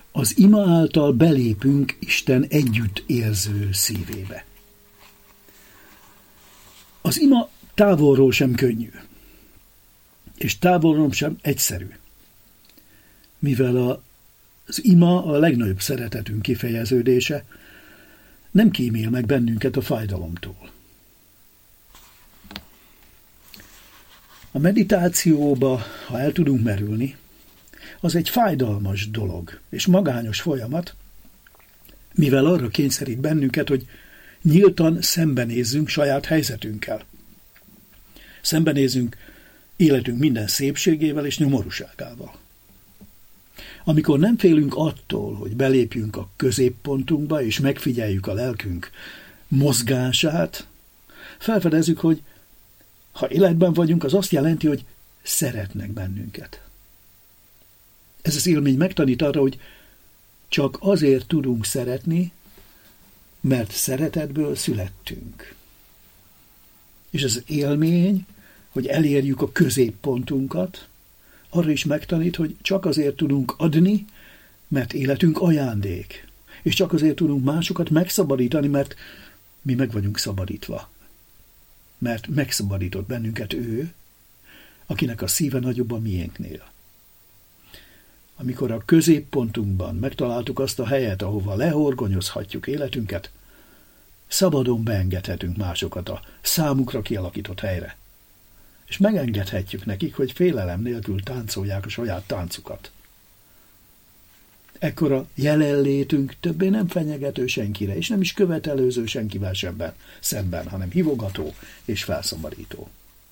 Az ima által belépünk Isten együtt érző szívébe. Az ima távolról sem könnyű, és távolról sem egyszerű, mivel az ima a legnagyobb szeretetünk kifejeződése, nem kímél meg bennünket a fájdalomtól. A meditációba, ha el tudunk merülni, az egy fájdalmas dolog és magányos folyamat, mivel arra kényszerít bennünket, hogy nyíltan szembenézzünk saját helyzetünkkel. Szembenézzünk életünk minden szépségével és nyomorúságával. Amikor nem félünk attól, hogy belépjünk a középpontunkba és megfigyeljük a lelkünk mozgását, felfedezzük, hogy ha életben vagyunk, az azt jelenti, hogy szeretnek bennünket. Ez az élmény megtanít arra, hogy csak azért tudunk szeretni, mert szeretetből születtünk. És az élmény, hogy elérjük a középpontunkat, arra is megtanít, hogy csak azért tudunk adni, mert életünk ajándék. És csak azért tudunk másokat megszabadítani, mert mi meg vagyunk szabadítva. Mert megszabadított bennünket ő, akinek a szíve nagyobb a miénknél. Amikor a középpontunkban megtaláltuk azt a helyet, ahova lehorgonyozhatjuk életünket, szabadon beengedhetünk másokat a számukra kialakított helyre. És megengedhetjük nekik, hogy félelem nélkül táncolják a saját táncukat. Ekkor a jelenlétünk többé nem fenyegető senkire, és nem is követelőző senkivel szemben, hanem hívogató és felszabadító.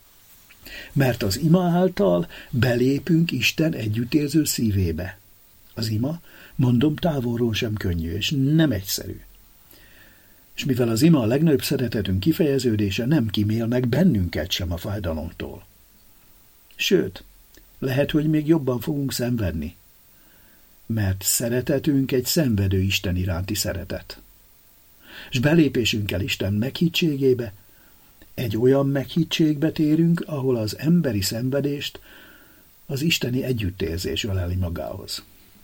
Mert az ima által belépünk Isten együttérző szívébe. Az ima, mondom, távolról sem könnyű, és nem egyszerű. És mivel az ima a legnagyobb szeretetünk kifejeződése, nem kímél meg bennünket sem a fájdalomtól. Sőt, lehet, hogy még jobban fogunk szenvedni, mert szeretetünk egy szenvedő Isten iránti szeretet. És belépésünkkel Isten meghittségébe, egy olyan meghittségbe térünk, ahol az emberi szenvedést az isteni együttérzés öleli magához.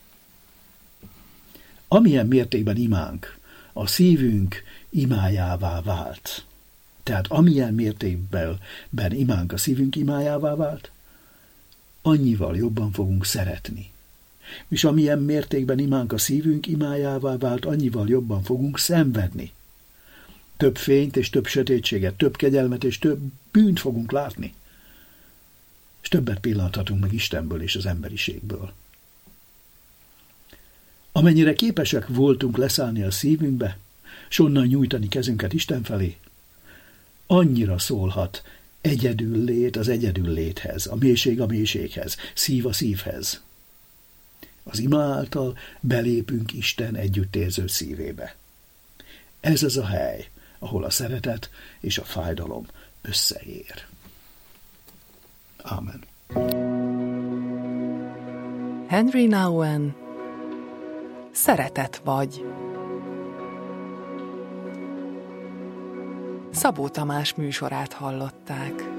Amilyen mértékben imánk a szívünk imájává vált, tehát amilyen mértékben imánk a szívünk imájává vált, annyival jobban fogunk szeretni. És amilyen mértékben imánk a szívünk imájává vált, annyival jobban fogunk szenvedni. Több fényt és több sötétséget, több kegyelmet és több bűnt fogunk látni. És többet pillanthatunk meg Istenből és az emberiségből. Amennyire képesek voltunk leszállni a szívünkbe, s onnan nyújtani kezünket Isten felé, annyira szólhat egyedül lét az egyedül léthez, a mélység a mélységhez, szív a szívhez. Az ima által belépünk Isten együttérző szívébe. Ez az a hely, ahol a szeretet és a fájdalom összeér. Ámen. Henry Nouwen, Szeretet vagy. Szabó Tamás műsorát hallották.